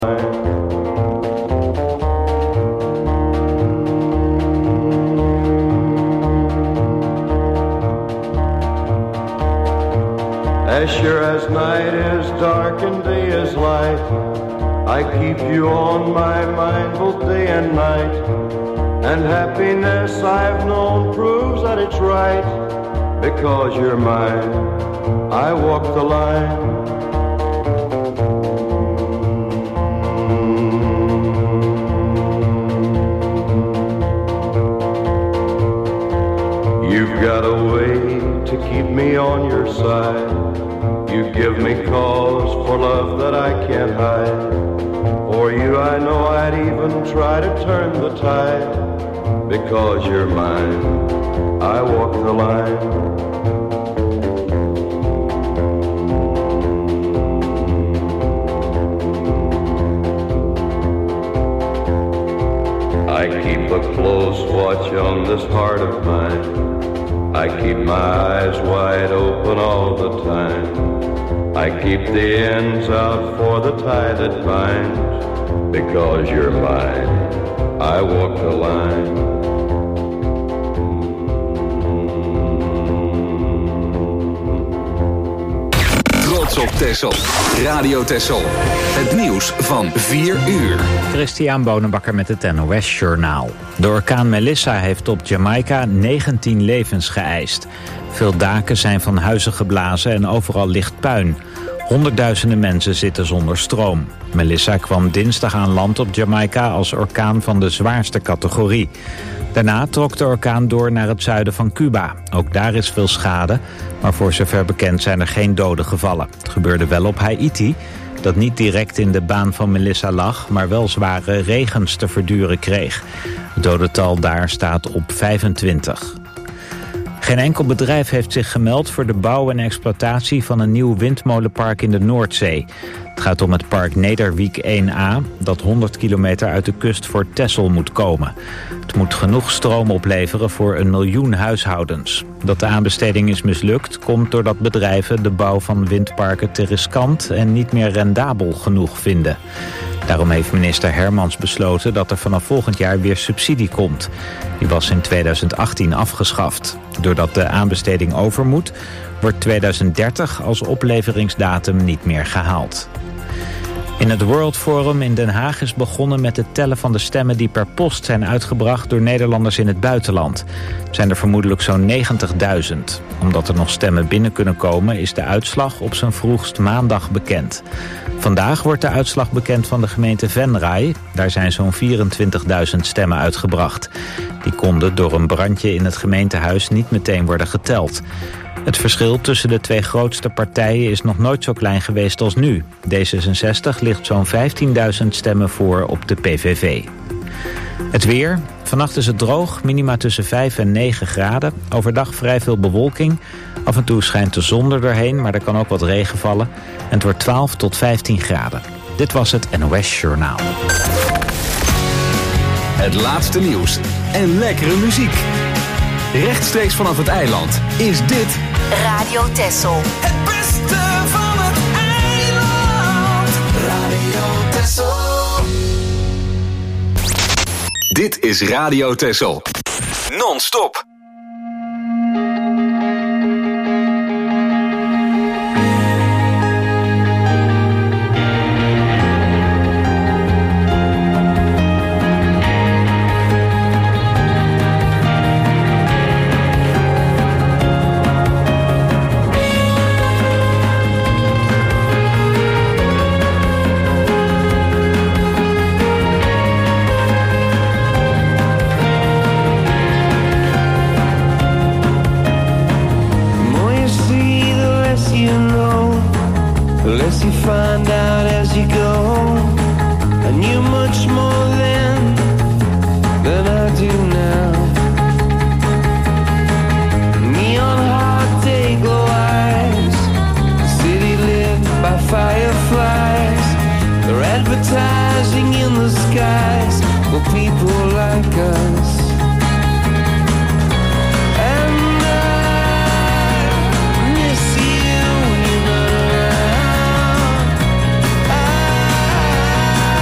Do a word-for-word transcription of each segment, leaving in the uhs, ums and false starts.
As sure as night is dark and day is light, I keep you on my mind both day and night. And happiness I've known proves that it's right. Because you're mine, I walk the line. You've got a way to keep me on your side. You give me cause for love that I can't hide. For you I know I'd even try to turn the tide. Because you're mine, I walk the line. I keep a close watch on this heart of mine. I keep my eyes wide open all the time. I keep the ends out for the tie that binds. Because you're mine, I walk the line. Trots op Texel. Radio Texel. Het nieuws van vier uur. Christian Bonenbakker met het N O S Journaal. De orkaan Melissa heeft op Jamaica negentien levens geëist. Veel daken zijn van huizen geblazen en overal ligt puin. Honderdduizenden mensen zitten zonder stroom. Melissa kwam dinsdag aan land op Jamaica als orkaan van de zwaarste categorie. Daarna trok de orkaan door naar het zuiden van Cuba. Ook daar is veel schade, maar voor zover bekend zijn er geen doden gevallen. Het gebeurde wel op Haiti, dat niet direct in de baan van Melissa lag, maar wel zware regens te verduren kreeg. Het dodental daar staat op vijfentwintig. Geen enkel bedrijf heeft zich gemeld voor de bouw en exploitatie van een nieuw windmolenpark in de Noordzee. Het gaat om het park Nederwiek één A, dat honderd kilometer uit de kust voor Texel moet komen. Het moet genoeg stroom opleveren voor een miljoen huishoudens. Dat de aanbesteding is mislukt komt doordat bedrijven de bouw van windparken te riskant en niet meer rendabel genoeg vinden. Daarom heeft minister Hermans besloten dat er vanaf volgend jaar weer subsidie komt. Die was in tweeduizend achttien afgeschaft. Doordat de aanbesteding over moet, wordt tweeduizend dertig als opleveringsdatum niet meer gehaald. In het World Forum in Den Haag is begonnen met het tellen van de stemmen die per post zijn uitgebracht door Nederlanders in het buitenland. Het zijn er vermoedelijk zo'n negentigduizend. Omdat er nog stemmen binnen kunnen komen is de uitslag op zijn vroegst maandag bekend. Vandaag wordt de uitslag bekend van de gemeente Venray. Daar zijn zo'n vierentwintigduizend stemmen uitgebracht. Die konden door een brandje in het gemeentehuis niet meteen worden geteld. Het verschil tussen de twee grootste partijen is nog nooit zo klein geweest als nu. D zesenzestig ligt zo'n vijftienduizend stemmen voor op de P V V. Het weer. Vannacht is het droog, minima tussen vijf en negen graden. Overdag vrij veel bewolking. Af en toe schijnt de zon er doorheen, maar er kan ook wat regen vallen. En het wordt twaalf tot vijftien graden. Dit was het N O S Journaal. Het laatste nieuws en lekkere muziek. Rechtstreeks vanaf het eiland is dit Radio Texel. Het beste van het eiland. Radio Texel. Dit is Radio Texel. Non-stop. I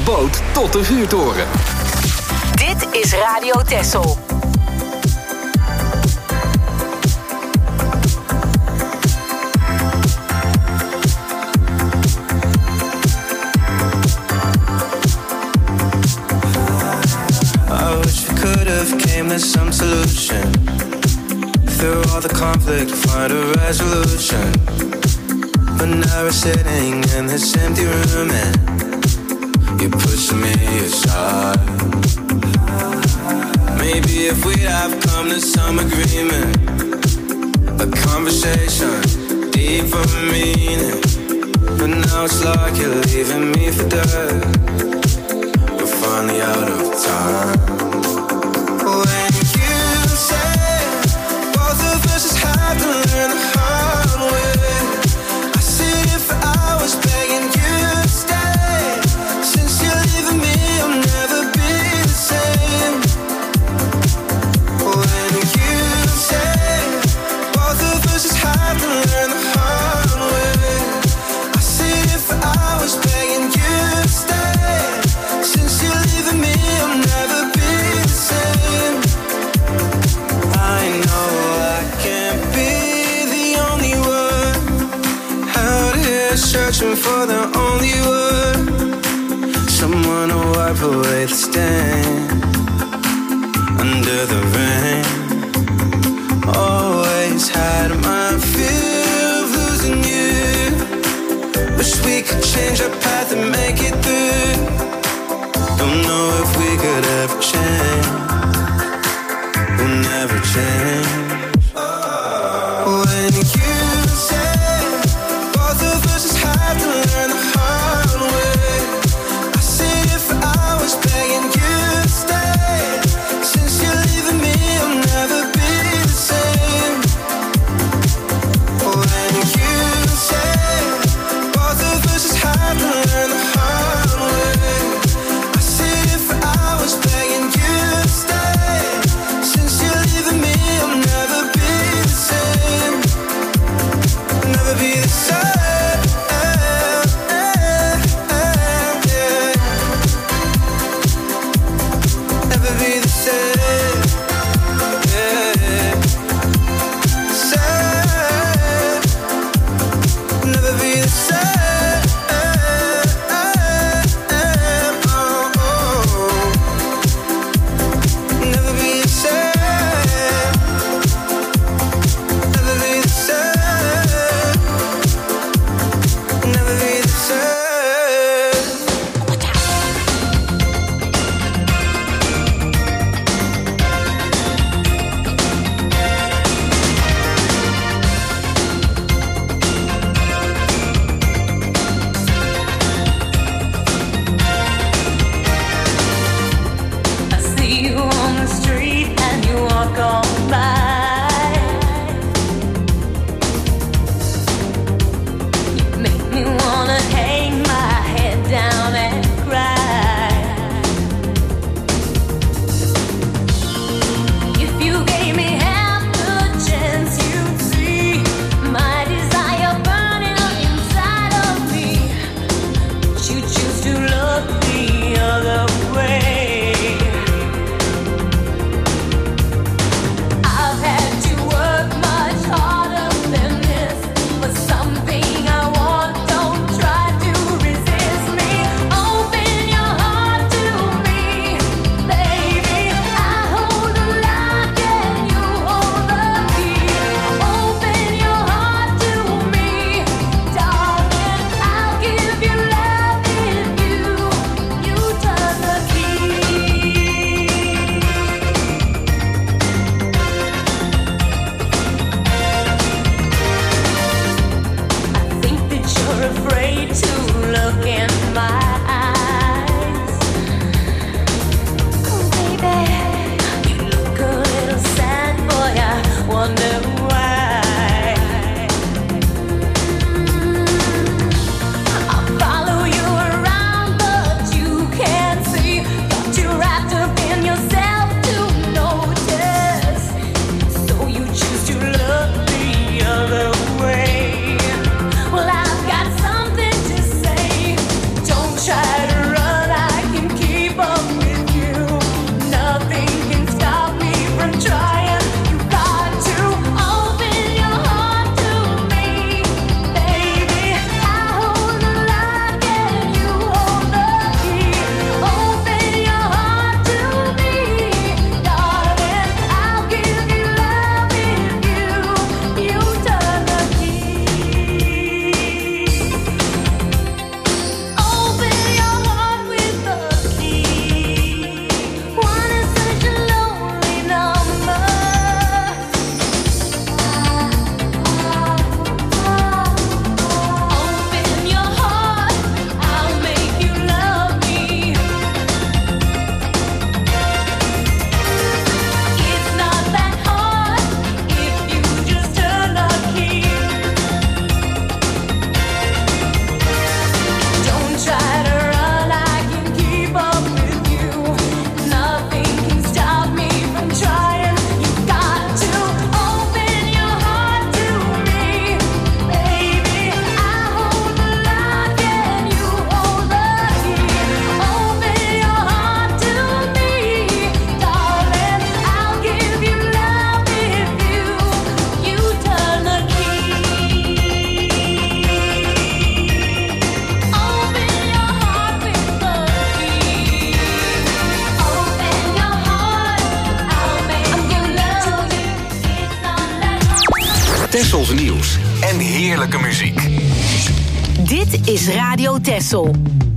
boot tot de vuurtoren. Dit is Radio Texel. I wish we could have came to some solution. Through all the conflict, find a resolution. But now we're sitting in this empty room and you're pushing me aside. Maybe if we'd have come to some agreement, a conversation, deeper meaning. But now it's like you're leaving me for dead. We're finally out of time. When you say both of us just have to learn the hard way, I sit here for hours begging you to stay. Since you're leaving me, I'll never be the same. When you say both of us just have to learn the hard way, I sit here for hours begging you to stay. Since you're leaving me, I'll never be the same. I know I can't be the only one out here searching for the only word, someone to wipe away the stain under the rain. Always had my fear of losing you. Wish we could change our path and make it through. Don't know if we could ever change. We'll never change. When you say both of us just have to learn the hard way, I sit here for hours begging you to stay. Since you're leaving me, I'll never be the same. When you say both of us just have to learn the hard way, I sit here for hours begging you to stay. Since you're leaving me, I'll never be the same. Never be the same. Never be the same. Same. Never be the same. Oh, oh. Never be the same. Never be the same. Never be the same. I see you on the street and you walk on by. You make me wanna hang my head down and cry. If you gave me half the chance, you'd see my desire burning up inside of me. But you choose to look the other way. Tessels nieuws en heerlijke muziek. Dit is Radio Tessel.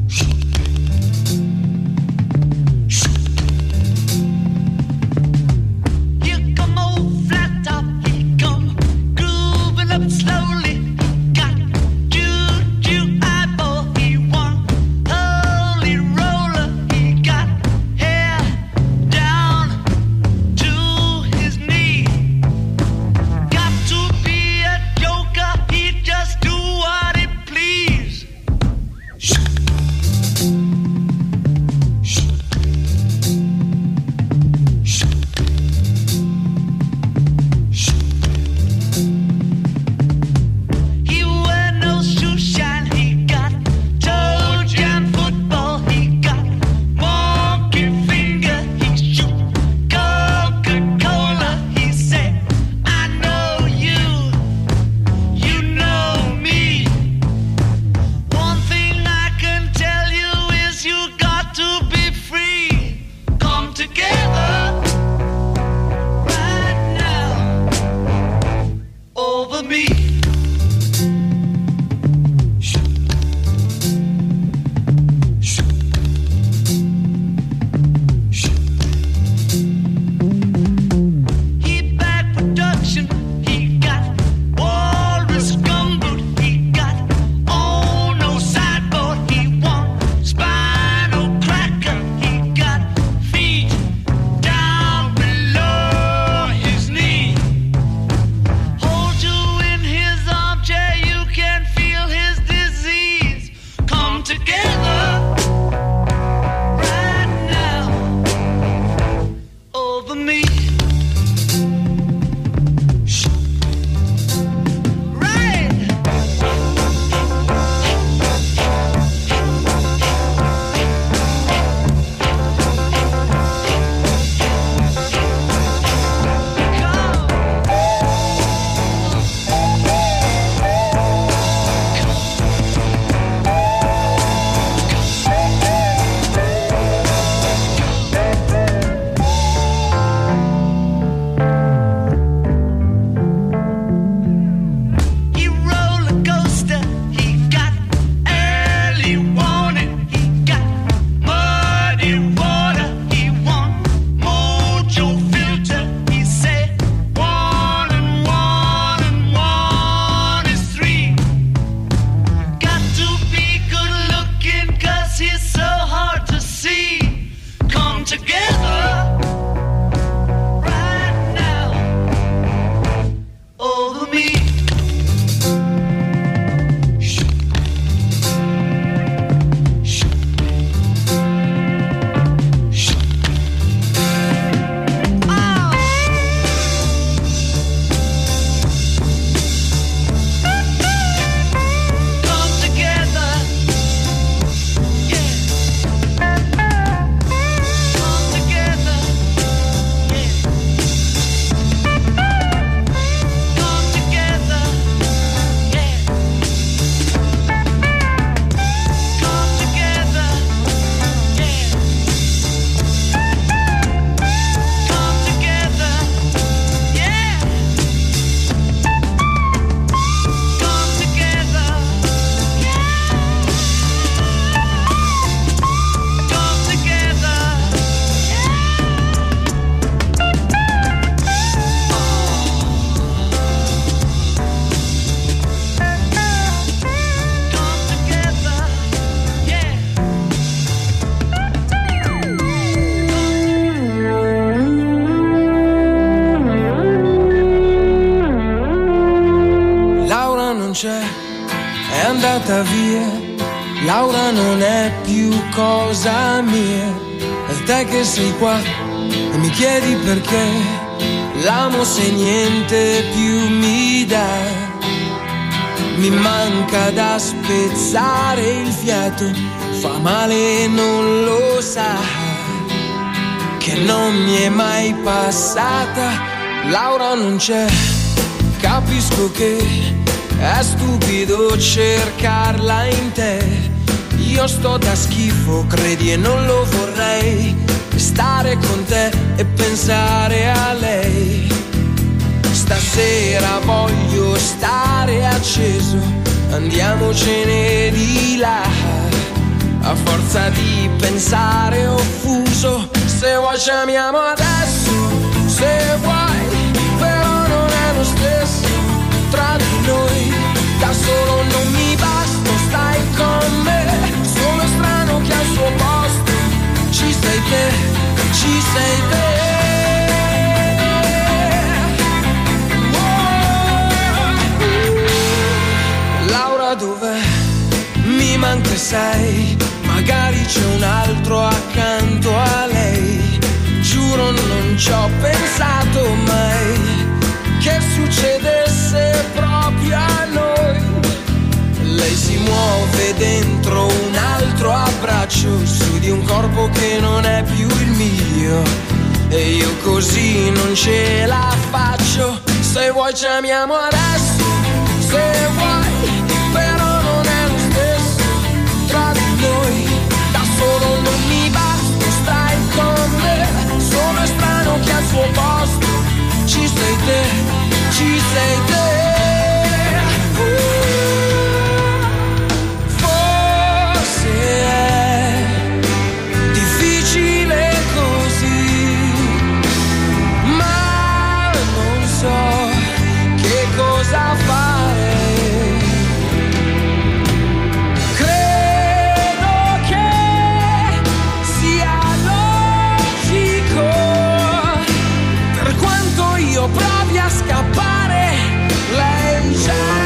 andata via, Laura non è più cosa mia, per te che sei qua e mi chiedi perché, l'amo se niente più mi dà. Mi manca da spezzare il fiato, fa male e non lo sa, che non mi è mai passata. Laura non c'è, capisco che è stupido cercarla in te. Io sto da schifo, credi, e non lo vorrei, stare con te e pensare a lei. Stasera sera voglio stare acceso, andiamocene di là. A forza di pensare offuso, se vuoi ci amiamo adesso, se vuoi, però non è lo stesso tra di noi. Da solo non mi basta, stai con me, sono strano che al suo posto ci sei te, ci sei te. Laura dov'è? Mi manca sei, magari c'è un altro accanto a lei. Giuro non ci ho pensato mai che succedesse proprio a noi. Lei si muove dentro un altro abbraccio, su di un corpo che non è più il mio, e io così non ce la faccio. Se vuoi ci amiamo adesso, se vuoi, però non è lo stesso tra di noi. Da solo non mi basta, stai con me, sono strano che al suo posto ci sei te, ci sei te. Provi a scappare, lei c'è.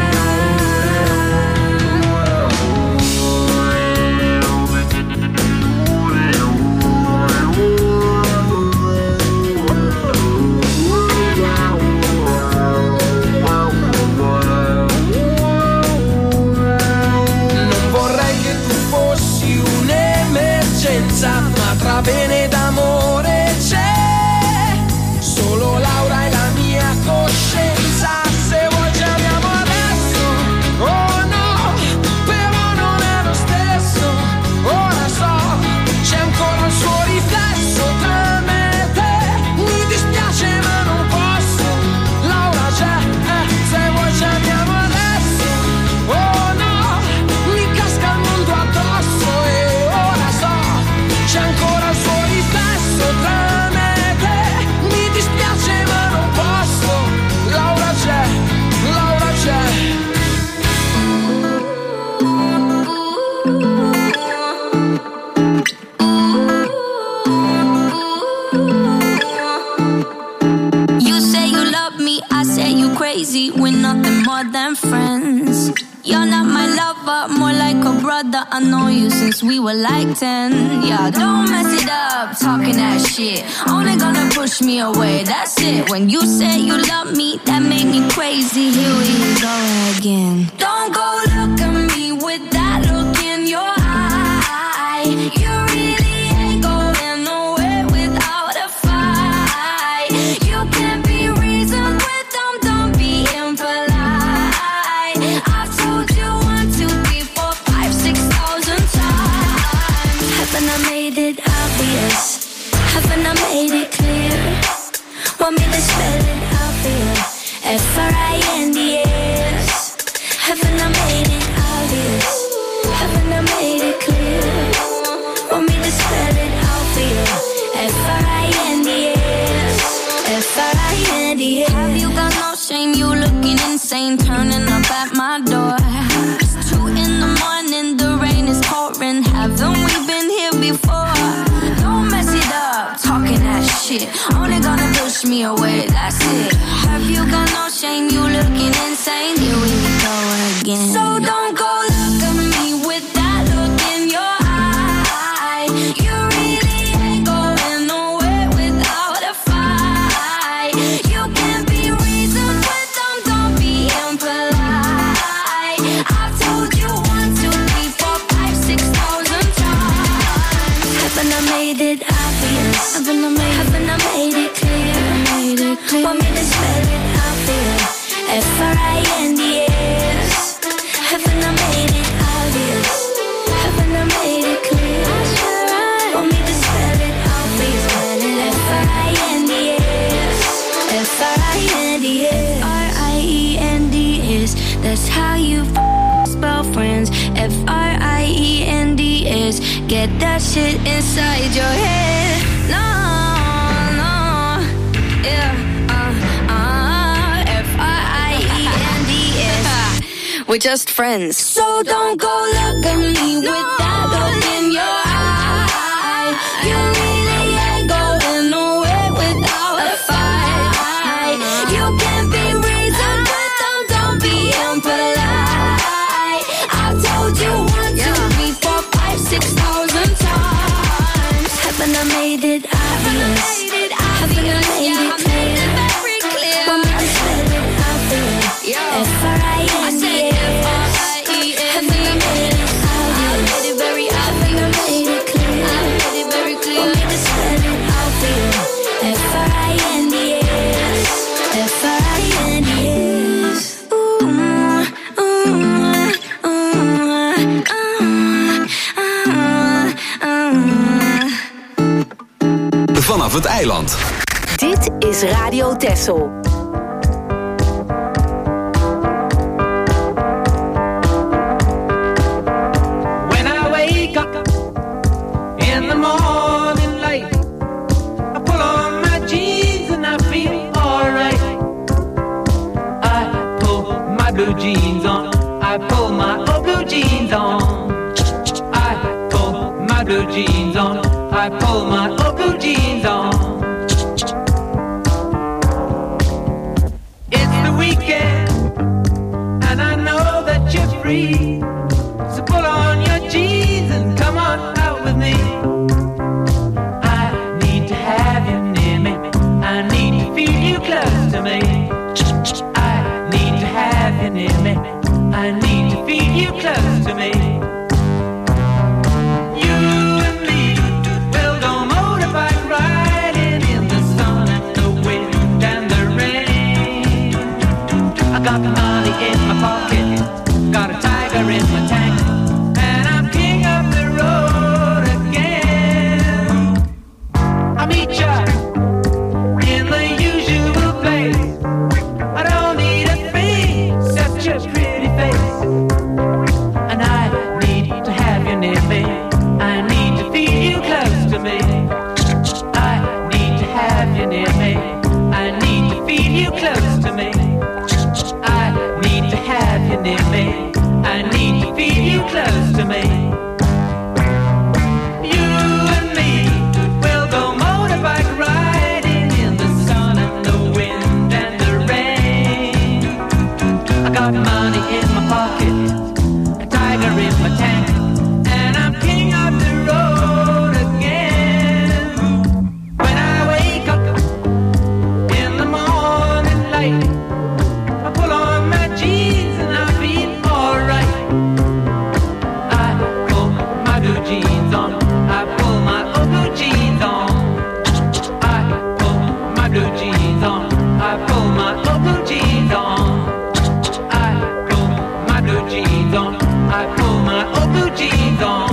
Non vorrei che tu fossi un'emergenza, ma tra bene ed amore c'è solo Laura e la mia coscienza. Se vuoi ci amiamo adesso, oh no, però non è lo stesso. Ora so, c'è ancora il suo riflesso tra me e te. Mi dispiace ma non posso, Laura c'è, eh, se vuoi ci amiamo adesso, oh no, mi casca il mondo addosso. E ora so, c'è ancora il suo riflesso tra me e te. Mi dispiace ma non posso, Laura c'è, Laura c'è. You say you love me, I say you crazy. We're nothing more than friends. You're not my lover, more like a brother. I know you since we were like ten. Yeah, don't mess it up, talking that shit. Only gonna push me away, that's it. When you say you love me, that made me crazy. Here we go again. Don't go look at me with that look in your eye. You really ain't going nowhere without a fight. You can't be reasoned with them, don't be impolite. I've told you one, two, three, four, five, six thousand times. Haven't I made it obvious? Haven't I made it clear? Want me to spell it out for you? F R I N D S. Haven't I made it obvious? Haven't I made it clear? Want me to spell it out for you? F R I N D S. F R I N D S. Have you got no shame? You looking insane, turning up at my door. It's two in the morning, the rain is pouring. Haven't we been here before? Don't mess it up, talking that shit. Only gonna push me away, that's it. Have you got no shame? You looking insane. Here we go again. So don't go look at me with that look in your eye. You really ain't going nowhere without a fight. You can't be reasoned with them, don't be impolite. I've told you one, two, three, four, five, six thousand times. Haven't I made it obvious? Haven't I made, haven't I made it clear? Made it clear. Want me to spell it out for you? F R I N D S. Haven't I made it obvious? Haven't I made it clear? Want me to spell it out for you? F R I N D S. F R I N D S. get that shit inside your head. No, no, yeah, uh, uh, F I I E N D S. We're just friends. So don't go look at me with that look in your eye. You really ain't going nowhere without a fight. You can be reasoned, but don't, don't be impolite. I've told you one, two, three, four, five, six thousand times. Haven't I made it obvious? Haven't I made it clear? Want me to spell it out for you? F R I N D S. Haven't I made it obvious? Haven't I made it clear? Want me to spell it out for you? F R I N D S. F R I N D S. Ooh, ooh, ooh, ooh, ooh. Vanaf het eiland. Dit is Radio Texel. When I wake up in the morning light, I pull on my jeans and I feel alright. I pull my blue jeans on, I pull my old blue jeans on. I pull my blue jeans on, I pull my old blue jeans on. It's the weekend and I know that you're free, so pull on your jeans and come on out with me. I need to have you near me, I need to feel you close to me. I need to have you near me, I need to feel you close to me. You and me will go motorbike riding in the sun and the wind and the rain. I got the money in my pocket, got a tiger in my tank, and I'm king of the road again. I'll meet ya in the usual place. I don't need a thing except your pretty face. And I need to have you near me, I need to feel you close to me. I need to have you near me, I need to feel you close to me. I need to have you near me, I need to feel you close to me. You and me will go motorbike riding in the sun and the wind and the rain. I got money in my pocket, a tiger in my tank, and I'm king of the road again. When I wake up in the morning light, I pull on my jeans and I feel alright. I pull my blue jeans on, I pull my old blue jeans on. I pull my blue jeans on, I pull my old blue jeans on. I pull my blue jeans on, I pull my old blue jeans on.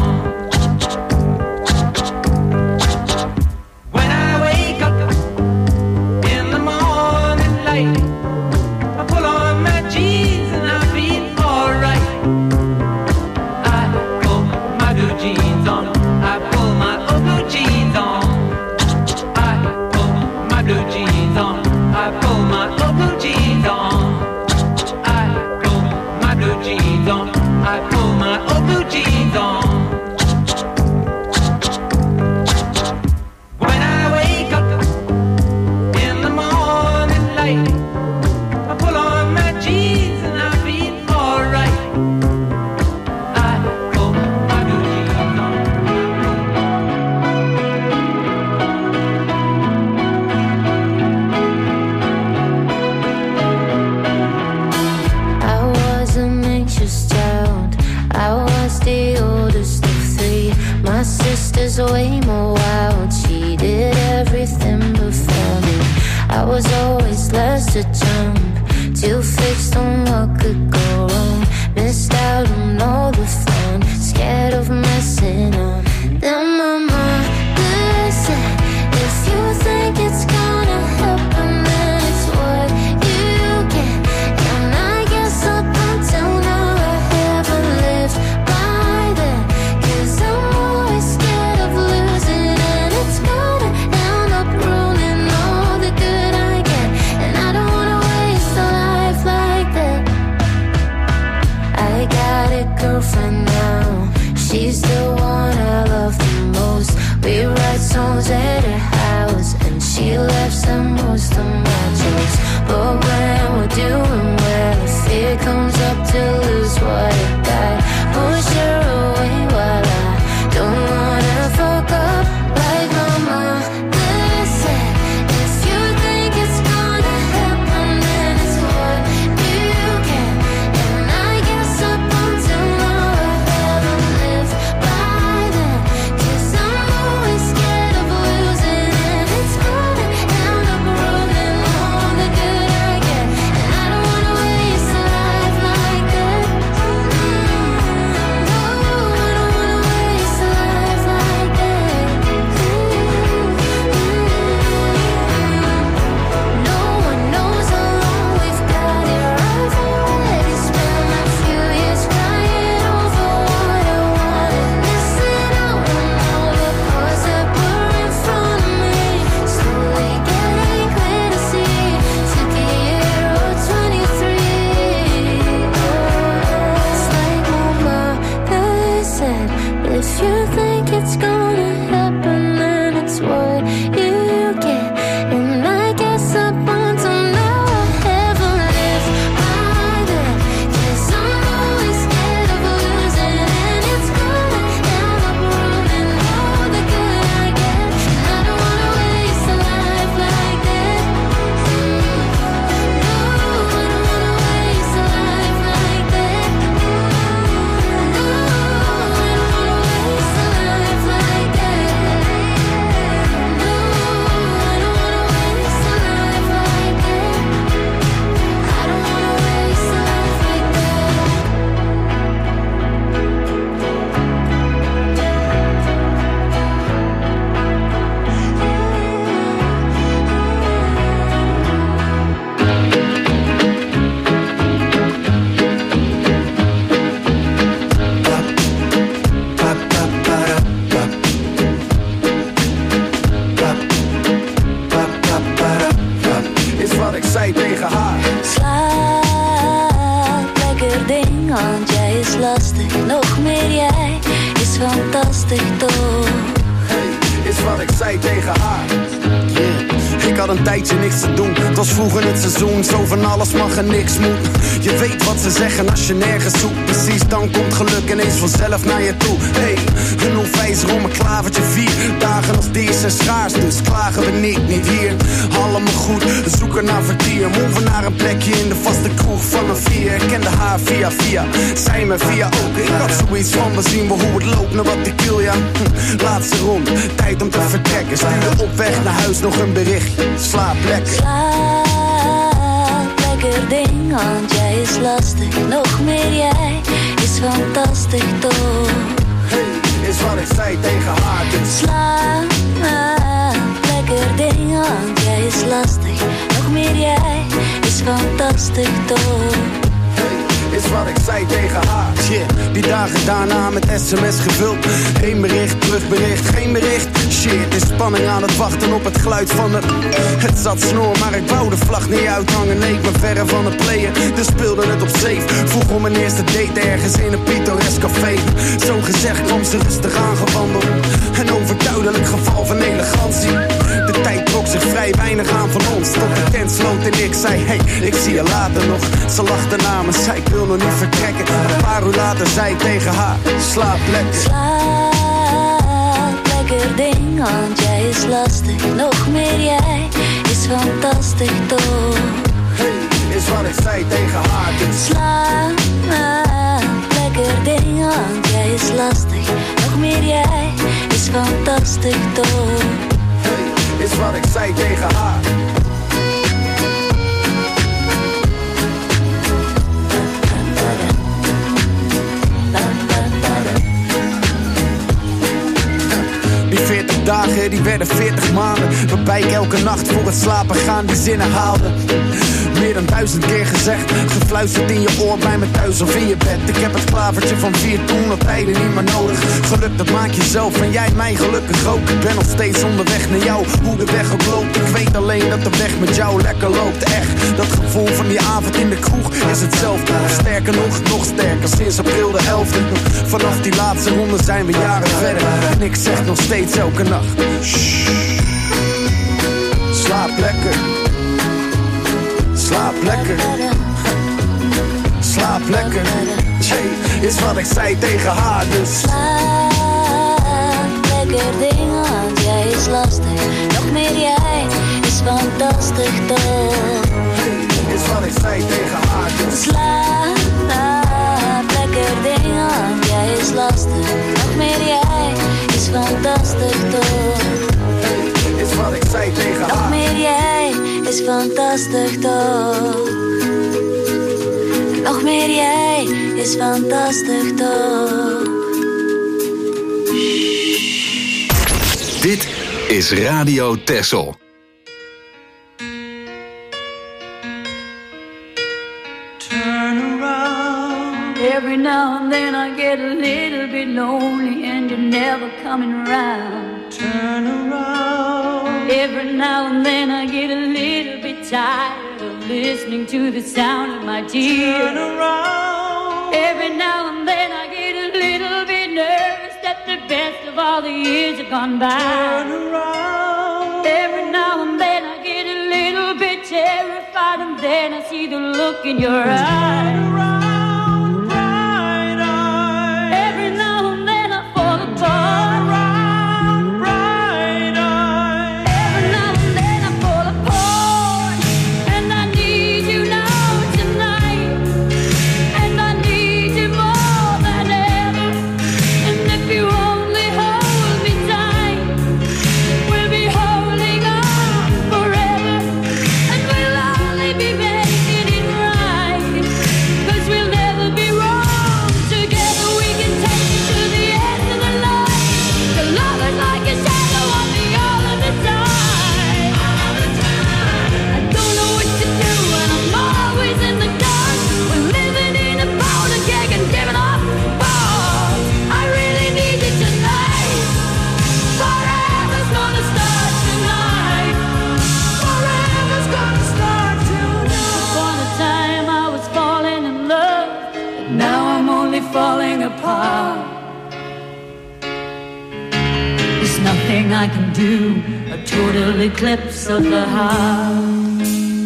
When I wake up in the morning light, I pull on my jeans and I feel alright. I pull my blue jeans on, I pull my old blue jeans on. I pull my blue jeans on, I pull my old blue jeans on. I pull my blue jeans on, I pull my old blue jeans on. When I wake up in the morning light, I pull on my jeans and I feel alright. I pull my blue jeans on. I was an anxious child, I was the oldest of three. My sister's way more wild, she did everything before me. I was always last to jump, too fixed on what could go wrong. Missed out on all the fun, scared of messing up. Then my mother said, if you think it's gonna happen, then it's what you get. And I guess up until now I haven't lived by that, 'cause I'm always what you get. And I guess up until now I haven't lived by that. 'Cause I'm always scared of losing, and it's gonna end up ruining all the good I get. And I don't wanna waste a life like that. No, I don't wanna waste a life like that. No, I don't wanna waste a life like that. No, I don't wanna waste a life like that. I don't wanna waste a life like that. Is wat ik zei tegen haar. Slaap, lekker ding, want jij is lastig. Nog meer jij is fantastisch toch. Hey, is wat ik zei tegen haar. Yeah. Ik had een tijdje niks te doen. Het was vroeg in het seizoen, zo van alles mag en niks moet. Je weet wat ze zeggen als je nergens zoekt. Precies, dan komt geluk ineens vanzelf naar je toe. Hey, een onwijzer om een klavertje vier. Dagen als deze zijn schaars, dus klagen we niet, niet hier. Allemaal goed, we zoeken naar vertier. Moven naar een plekje in de vaste kroeg van een vier. Ik kende haar via via, zij me via ook. Ik had zoiets van, we zien wel hoe het loopt, naar wat ik wil, ja. Hm, laatste rond, tijd om te vertrekken. Stuurde op weg naar huis nog een bericht. Slaap lekker. Slaap, lekker ding, want jij is lastig. Nog meer jij is fantastisch toch. Hey, is wat ik zei tegen haar. Dus Slaap, lekker ding, want jij is lastig. Nog meer jij is fantastisch toch. is wat ik zei tegen haar. Shit, die dagen daarna met sms gevuld. Eén bericht, terugbericht, geen bericht. Shit, is spanning aan het wachten op het geluid van het. Het zat snor, maar ik wou de vlag niet uithangen. Nee, ik ben verre van het playen, dus speelde het op safe. Vroeg om mijn eerste date ergens in een pittoresk café. Zo gezegd kwam ze rustig aangewandeld. Een overduidelijk geval van elegantie. De tijd trok zich vrij weinig aan van ons. Tot de tent sloot en ik zei, hey, ik zie je later nog. Ze lachte na me, zei ik wil nog niet vertrekken. Een paar uur later zei ik tegen haar, slaap lekker. Slaap lekker ding, want jij is lastig. Nog meer jij is fantastisch toch. Hey, is wat ik zei tegen haar. Dus slaap lekker ding, want jij is lastig. Nog meer jij is fantastisch toch. Hey, is wat ik zei tegen haar. Die veertig dagen, die werden veertig maanden. Waarbij ik elke nacht voor het slapen gaan die zinnen haalde. Meer dan duizend keer gezegd, gefluisterd in je oor bij me thuis of in je bed. Ik heb het klavertje van vier toen al tijden niet meer nodig. Geluk dat maak je zelf en jij mij gelukkig ook. Ik ben nog steeds onderweg naar jou, hoe de weg ook loopt. Ik weet alleen dat de weg met jou lekker loopt. Echt, dat gevoel van die avond in de kroeg is hetzelfde. Sterker nog, nog sterker, sinds april de elfde. Vanaf die laatste ronde zijn we jaren verder. En ik zeg nog steeds elke nacht, shh, slaap lekker. Slaap lekker. Slaap lekker. Jay, is wat ik zei tegen haar dus. Slaap lekker ding, want jij is lastig. Nog meer jij is fantastisch toch. Hey, is wat ik zei tegen haar dus. Slaap lekker ding, want jij is lastig. Nog meer jij is fantastisch toch. Hey, is wat ik zei tegen haar. Nog meer jij is fantastisch toch. Nog meer jij is fantastisch toch. Dit is Radio Texel. Turn around. Every now and then I get a little bit lonely and you're never coming around. Turn around. Every now and then I get a little bit tired of listening to the sound of my tears. Turn around. Every now and then I get a little bit nervous that the best of all the years have gone by. Turn around. then I see the look in your eyes. Every now and then I fall apart. Every now and then I fall apart. And I need you now tonight. And I need you more than ever. And if you only hold me tight, we'll be holding on forever. And we'll only be making it right. 'Cause we'll never be wrong. Together we can take it to the end of the line. The love is like a shadow on me all of the time. I don't know what to do and I'm always in the dark. We're living in a powder keg and giving up balls. I really need you tonight. Forever's gonna start tonight. Forever's gonna start tonight. Upon a time I was falling in love, but now I'm only falling apart. There's nothing I can do, a total eclipse of the heart.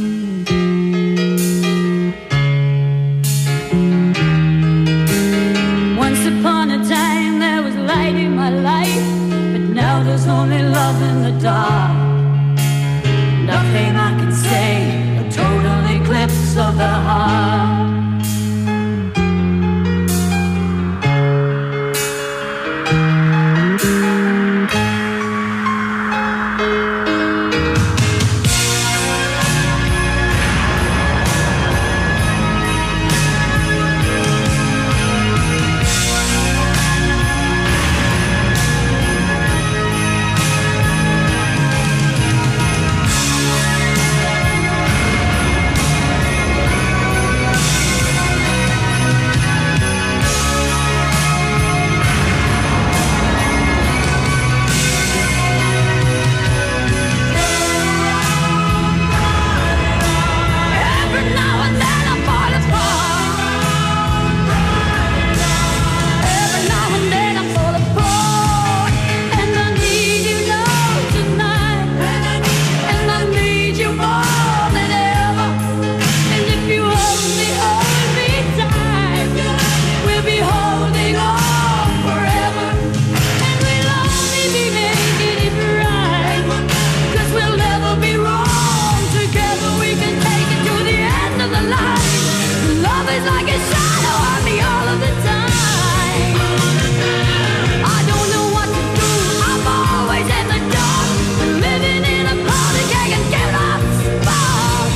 Once upon a time there was light in my life, but now there's only love in the dark. Nothing I can say, a total eclipse of the heart. Every now and then I fall apart. Every now and then I fall apart. And I need you now tonight. And I need you more than ever. And if you only hold me tight, we'll be holding on forever. And we'll only be making it right. 'Cause we'll never be wrong. Together we can take it to the end of the line. Love is like a shadow on me all of the time. I don't know what to do, I'm always in the dark. Living in a powder keg and giving up sparks.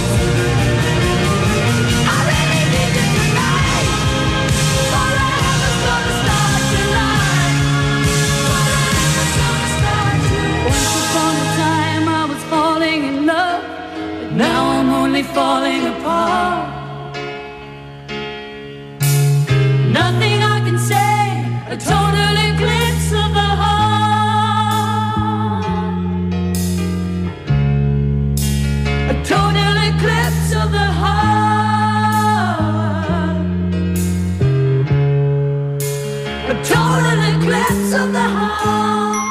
I really need you tonight. Forever's gonna start tonight. Forever's gonna start tonight. Once upon a time I was falling in love, but now I'm only falling apart. Nothing I can say, a total eclipse of the heart. A total eclipse of the heart. A total eclipse of the heart.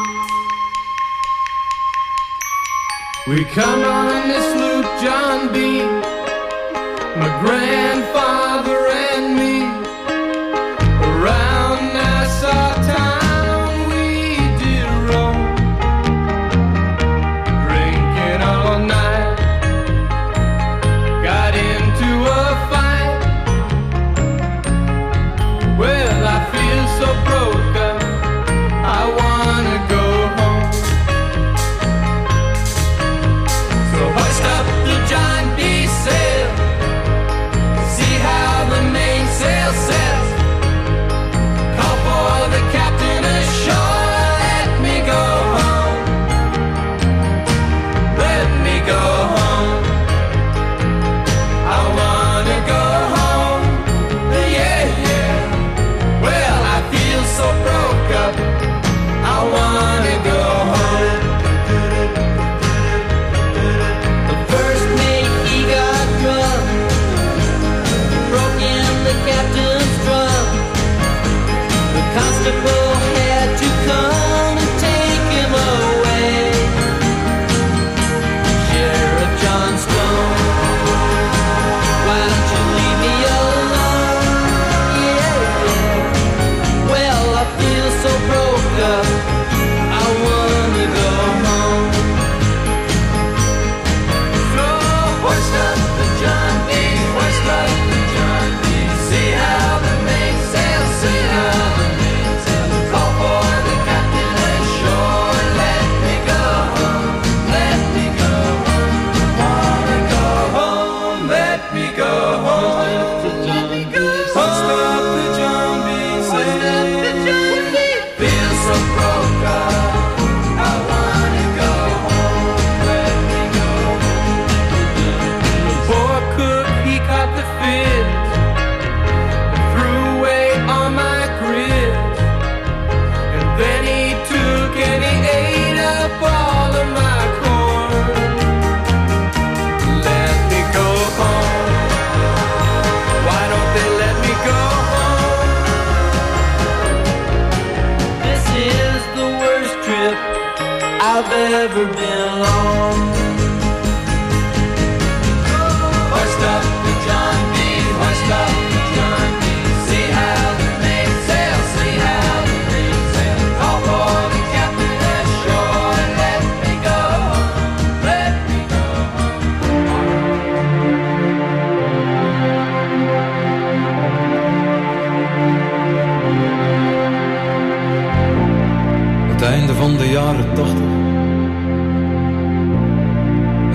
We come on this loop, John B., my grandfather and me. Around Nassau town we did roam, drinking all night. Got into a fight. Well, I feel so broken, I wanna go home. So hoist up the John B. sail,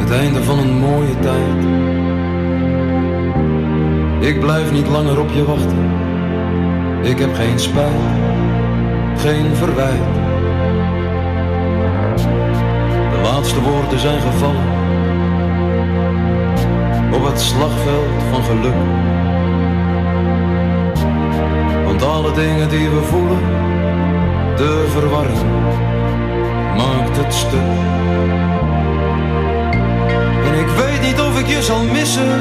het einde van een mooie tijd. Ik blijf niet langer op je wachten. Ik heb geen spijt, geen verwijt. De laatste woorden zijn gevallen op het slagveld van geluk. Want alle dingen die we voelen, de verwarring maakt het stuk. En ik weet niet of ik je zal missen.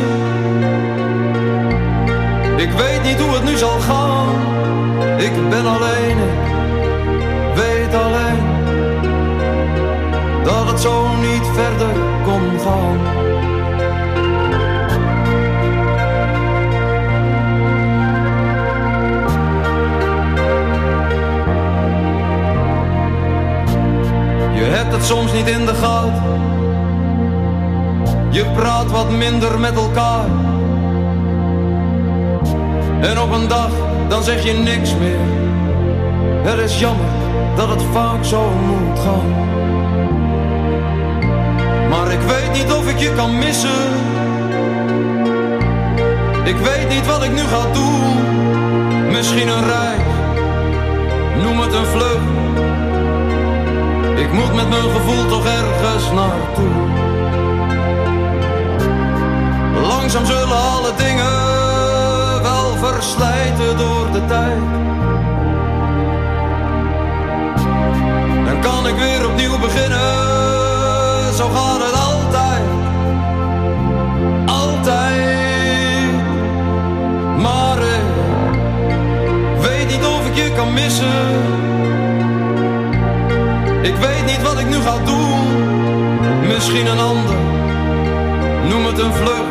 Ik weet niet hoe het nu zal gaan. Ik ben alleen, ik weet alleen dat het zo niet verder kon gaan. Je hebt het soms niet in de gaten. Je praat wat minder met elkaar. En op een dag, dan zeg je niks meer. Het is jammer dat het vaak zo moet gaan. Maar ik weet niet of ik je kan missen. Ik weet niet wat ik nu ga doen. Misschien een reis, noem het een vlucht. Ik moet met mijn gevoel toch ergens naartoe. Langzaam zullen alle dingen wel verslijten door de tijd. Dan kan ik weer opnieuw beginnen. Zo gaat het altijd. Altijd. Maar ik weet niet of ik je kan missen. Ik weet niet wat ik nu ga doen. Misschien een ander, noem het een vlucht.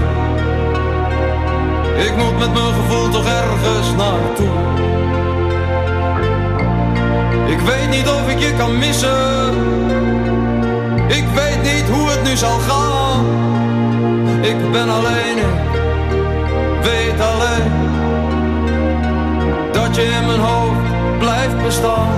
Ik moet met mijn gevoel toch ergens naartoe. Ik weet niet of ik je kan missen. Ik weet niet hoe het nu zal gaan. Ik ben alleen, ik weet alleen dat je in mijn hoofd blijft bestaan.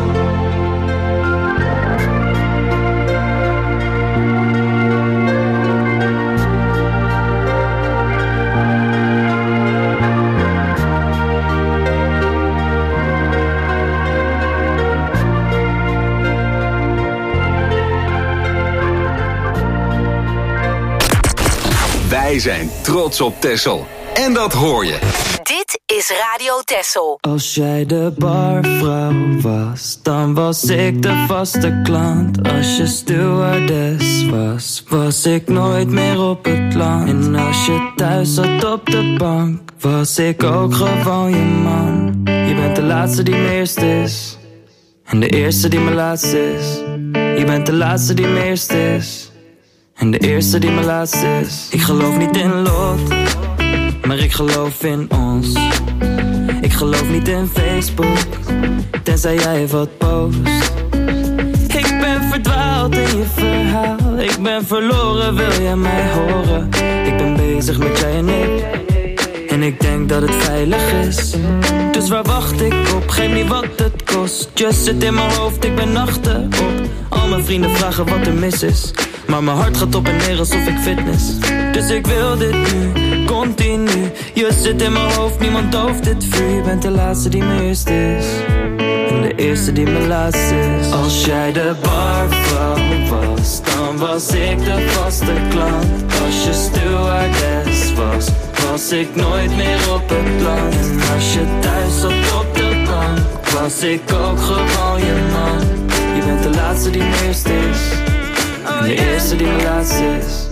Wij zijn trots op Texel. En dat hoor je. Dit is Radio Texel. Als jij de barvrouw was, dan was ik de vaste klant. Als je stewardess was, was ik nooit meer op het land. En als je thuis zat op de bank, was ik ook gewoon je man. Je bent de laatste die mijn eerste is. En de eerste die mijn laatste is. Je bent de laatste die mijn eerste is. En de eerste die mijn laatste is. Ik geloof niet in lot, maar ik geloof in ons. Ik geloof niet in Facebook, tenzij jij wat post. Ik ben verdwaald in je verhaal. Ik ben verloren, wil jij mij horen? Ik ben bezig met jij en ik. En ik denk dat het veilig is. Dus waar wacht ik op? Geef niet wat het kost. Just zit in mijn hoofd, ik ben nachten op. Al mijn vrienden vragen wat er mis is. Maar mijn hart gaat op en neer alsof ik fitness. Dus ik wil dit nu, continu. Je zit in mijn hoofd, niemand dooft dit vuur. Je bent de laatste die mijn eerste is. En de eerste die mijn laatste is. Als jij de barvrouw was, dan was ik de vaste klant. Als je stewardess was, was ik nooit meer op het land. En als je thuis zat op de bank, was ik ook gewoon je man. Je bent de laatste die mijn eerste is. En de eerste die mijn laatste is.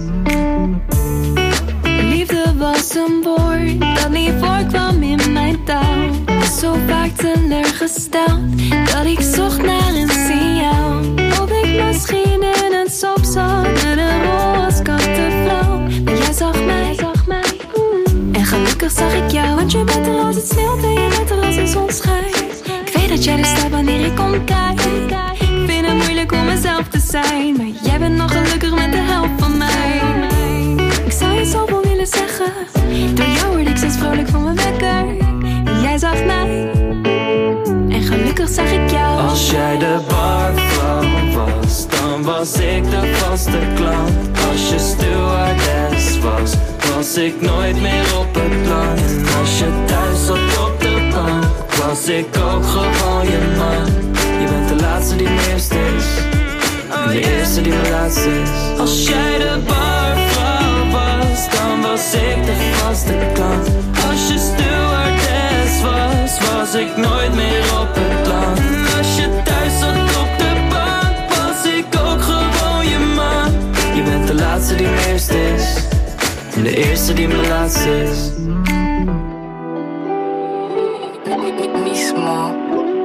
Liefde was een woord dat niet voorkwam in mijn taal. Was zo vaak teleurgesteld dat ik zocht naar een signaal. Of ik misschien in een soap zat met een rol als kattenvrouw. Maar jij zag mij, zag mij. Mm. En gelukkig zag ik jou, want je bent er als het sneeuwt en je bent er als de zon schijnt. Ik weet dat jij er staat wanneer ik kom kijken. Ik vind het moeilijk om mezelf te zijn, maar jij bent nog gelukkig met de helft van mij. Ik zou je zoveel willen zeggen. Door jou word ik steeds vrolijk van mijn wekker. En jij zag mij. En gelukkig zag ik jou. Als jij de barvrouw was, dan was ik de vaste klant. Als je stewardess was ik nooit meer op het plan. En als je thuis zat op de bank, was ik ook gewoon je man. Je bent de laatste die mijn eerste is, en de eerste die mijn laatste is. Als jij de barvrouw was, dan was ik de vaste klant. Als je stewardess was, was ik nooit meer op het plan. En als je thuis zat op de bank, was ik ook gewoon je man. Je bent de laatste die mijn eerste is, en de eerste die mijn laatste is. Mismo.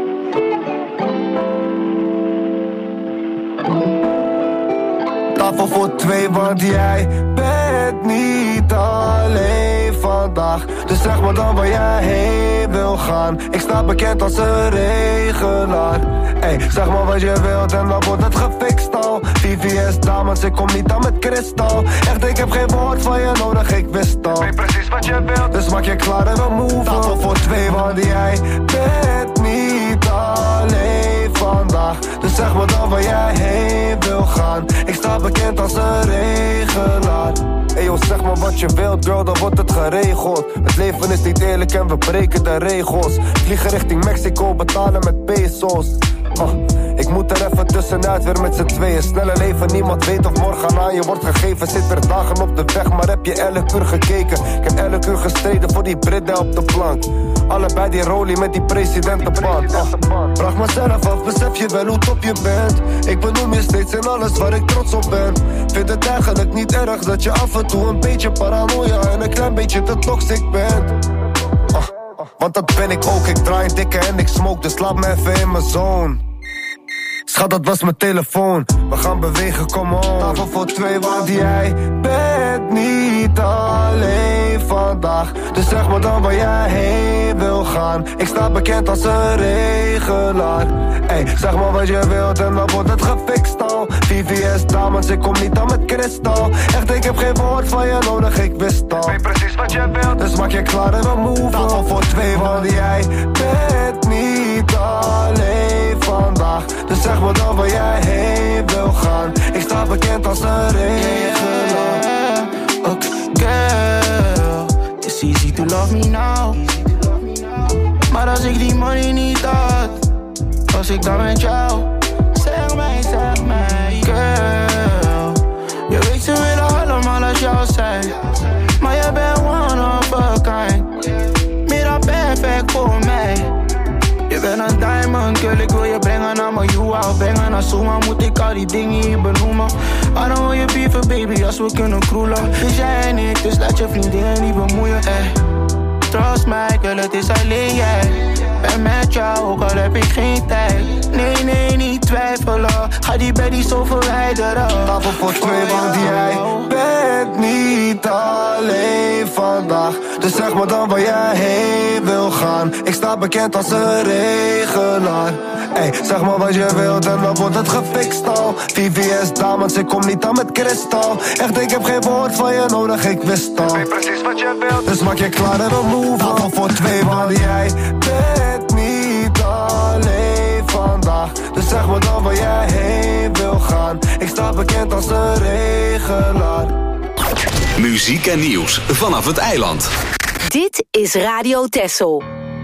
Tafel voor twee, want jij bent niet alleen vandaag. Dus zeg maar dan waar jij heen wil gaan. Ik sta bekend als een regelaar. Ey, zeg maar wat je wilt en dan wordt het gefixt al. V V S dames, ik kom niet aan met kristal. Echt, ik heb geen woord van je nodig, ik wist al. Weet precies wat je wilt, dus maak je klaar en we move. Tafel voor twee, want jij bent niet alleen vandaag. Dus zeg maar dan waar jij heen wil gaan. Ik sta bekend als een regelaar. Ey yo, zeg maar wat je wilt, girl, dan wordt het geregeld. Het leven is niet eerlijk en we breken de regels. Vliegen richting Mexico, betalen met pesos. uh, Ik moet er even tussenuit, weer met z'n tweeën. Snelle leven, niemand weet of morgen aan je wordt gegeven. Zit er dagen op de weg, maar heb je elk uur gekeken. Ik heb elk uur gestreden voor die Britten op de plank. Allebei die rolie met die presidentenband. uh, Vraag mezelf af, besef je wel hoe top je bent. Ik benoem je steeds in alles waar ik trots op ben. Vind het eigenlijk niet erg dat je af en toe een beetje paranoia en een klein beetje te toxic bent. uh, Want dat ben ik ook, ik draai een dikke en ik smoke, dus laat me even in mijn zone. Schat, dat was mijn telefoon. We gaan bewegen, kom on. Tafel voor twee, want jij bent niet alleen vandaag. Dus zeg maar dan waar jij heen wil gaan. Ik sta bekend als een regelaar. Ey, zeg maar wat je wilt en dan wordt het gefixt al. V V S dames, ik kom niet aan met kristal. Echt, ik heb geen woord van je nodig, ik wist al. Weet precies wat je wilt, dus maak je klaar en we move. Tafel voor twee, want jij bent niet alleen vandaag. Dus zeg maar dan waar jij heen wil gaan. Ik sta bekend als een regelaar. Ok, girl, it's easy to love me now. Maar als ik die money niet had, was ik dan met jou? Zeg mij, zeg mij, girl. Je weet ze willen allemaal als jou zijn, maar jij bent one of a kind. Meer dan perfect voor mij. Je bent een diamond, girl, ik wil je brengen naar mijn you out. Brengen naar Suma, moet ik al die dingen hier benoemen. I don't wil je beefen, baby, als we kunnen kroelen. Dus jij en ik, dus laat je vriendinnen niet bemoeien, eh. Trust mij, girl, het is alleen jij. Ben met jou, ook al heb ik geen tijd. Nee, nee, niet twijfelen. Ga die beddy zo verwijderen. Tafel voor twee, want jij bent niet alleen vandaag. Dus zeg maar dan waar jij heen wil gaan. Ik sta bekend als een regelaar. Ey, zeg maar wat je wilt en dan wordt het gefixt al. V V S dames, ik kom niet aan met kristal. Echt, ik heb geen woord van je nodig, ik wist al. Weet precies wat je wilt, dus maak je klaar en we move. Tafel voor twee, want jij bent niet alleen vandaag. Dus zeg maar dan waar jij heen wil gaan. Ik sta bekend als een regelaar. Muziek en nieuws vanaf het eiland. Dit is Radio Texel.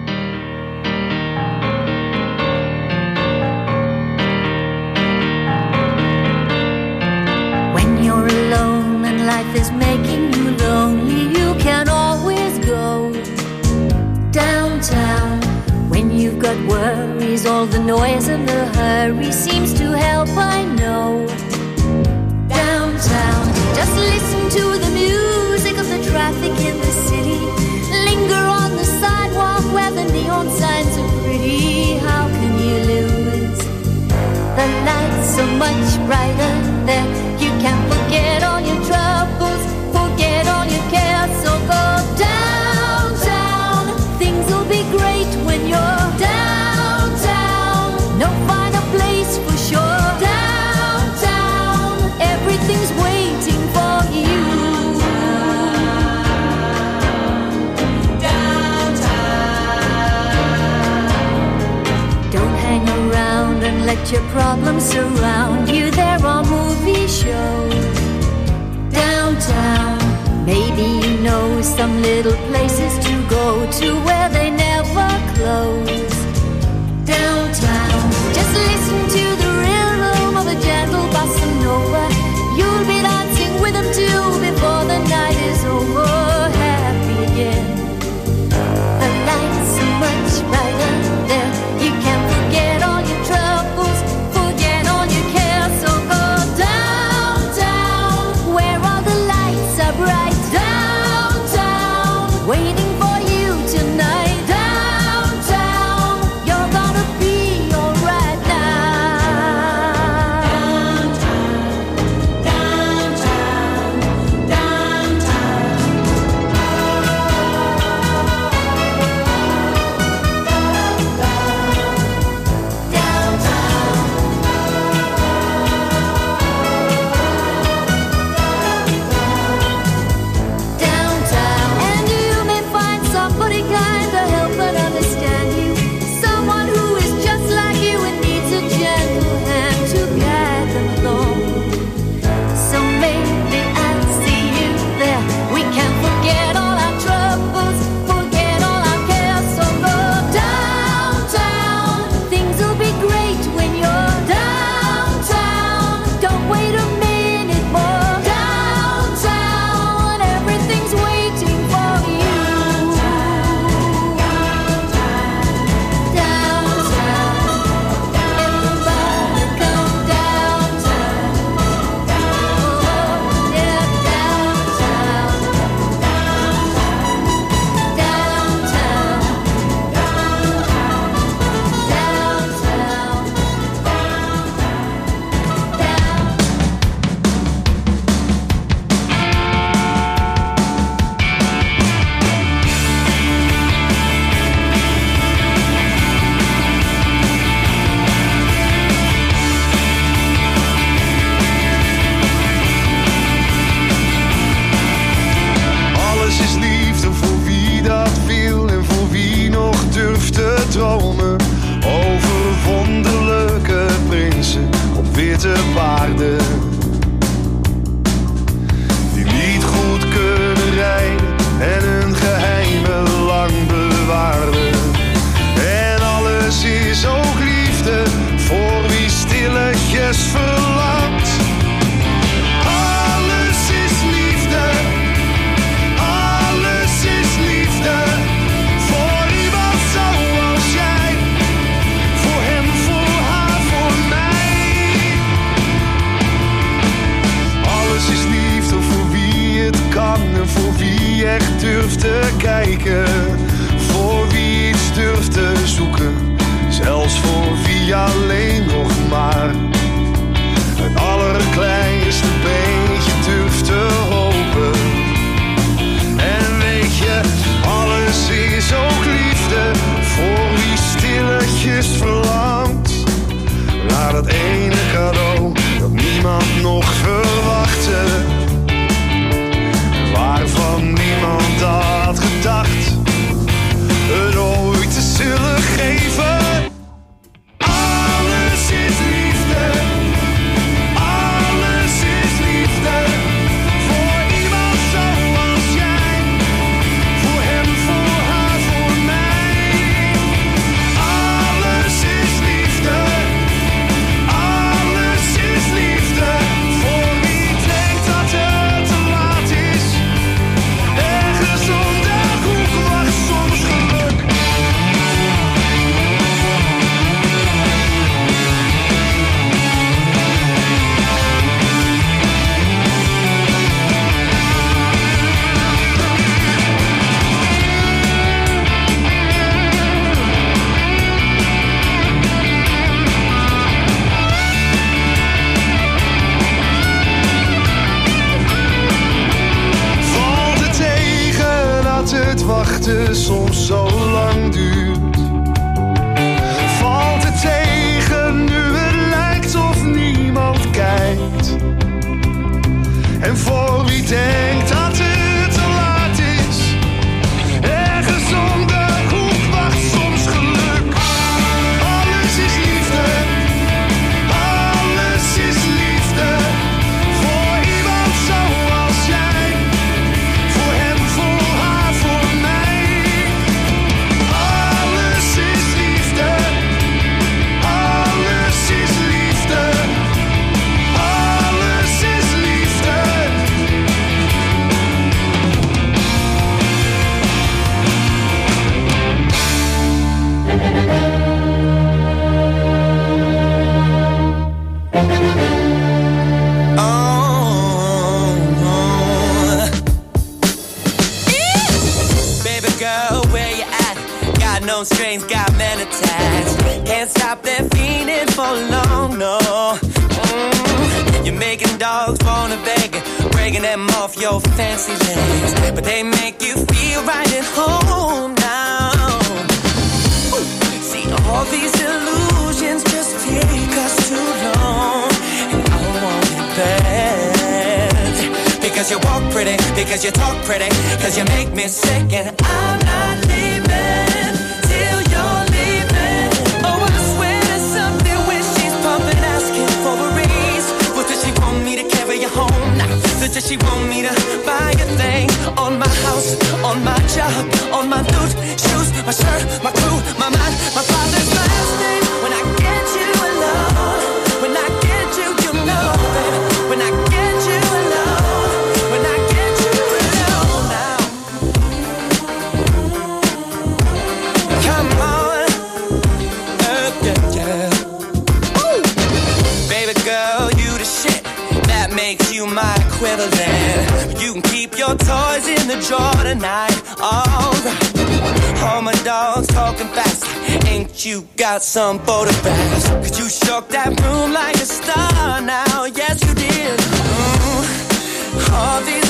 When you're alone and life is making you lonely, you can always go downtown. When you've got worries, all the noise and the hurry seems to help, I know. Downtown, just listen to the music of the traffic in the city. Linger on the sidewalk where the neon signs are pretty. How can you lose? The night's so much brighter there. You can forget all your troubles, forget all your cares. So go downtown. Things will be great when you're downtown. No finer place for sure. Downtown, everything's waiting for you. Don't hang around and let your problems surround you. There are movie shows downtown. Maybe you know some little places to go to where they never close. Downtown, just listen to the rhythm of a gentle bossa nova. You'll be dancing with them too before the night is over. Happy again. The lights are much brighter there. You can forget all your troubles, forget all your cares. So go downtown, where all the lights are bright. Downtown, waiting for you tonight. Downtown, you're gonna be alright now. Downtown, downtown, downtown. Downtown, and you may find somebody kind to help and understand you. Someone who is just like you and needs a gentle hand to guide them along. So maybe I'll see you there. We can forget all our troubles, forget all our cares. So go downtown, things will be great when you're downtown. Don't wait a minute more. Downtown, everything's waiting for you. Downtown, everybody come downtown. Oh, yeah, downtown, downtown, Alles is liefde voor wie dat wil en voor wie nog durft te dromen. Over wonderlijke prinsen op witte paarden. Die niet goed kunnen rijden en hun geheimen lang bewaarden. En alles is ook liefde voor wie stilletjes verlangt. Alles is liefde. Alles is liefde voor iemand zoals jij. Voor hem, voor haar, voor mij. Alles is liefde voor wie het kan en voor wie echt durft te kijken. Voor wie iets durft te zoeken, zelfs voor wie alleen nog maar het allerkleinste beetje durft te hopen. En weet je, alles is ook liefde voor wie stilletjes verlangt naar dat ene cadeau dat niemand nog verwachtte. Waarvan niemand had gedacht het ooit te zullen geven. Alles is liefde. Alles is liefde voor iemand zoals jij. Voor hem, voor haar, voor mij. Alles is liefde. Alles is liefde voor wie denkt dat het te laat is. Ergens om de hoek wacht soms geluk. Valt het tegen dat het wachten soms zo lang duurt? Valt het tegen nu het lijkt of niemand kijkt? En voor wie denkt dat het te laat is, ergens om de hoek wacht soms geluk. Alles is liefde. Alles is liefde voor iemand zoals jij. Voor hem, voor own strains got men attached. Can't stop their feeling for long, no. Mm. You're making dogs wanna beg, breaking them off your fancy legs, but they make you feel right at home now. Ooh. See, all these illusions just take us too long, and I want it bad. Because you walk pretty, because you talk pretty, because you make me sick, and I'm not leaving till you're leaving. Oh, I swear to something when she's pumping, asking for a raise. What does she want me to carry you home? Nah, so does she want me to buy a thing? On my house, on my job, on my dude, shoes, my shirt, my crew, my mind, my father's last name. When I get you alone, when I get you, you know, baby. When I get you alone, when I get you alone now. Come on, uh, yeah, yeah. Ooh. Baby girl, you the shit that makes you my equivalent. You can keep your toys in the drawer tonight, alright. All my dogs talking fast, ain't you got some photographs? Cause you shook that room like a star now, yes you did. Mm. All these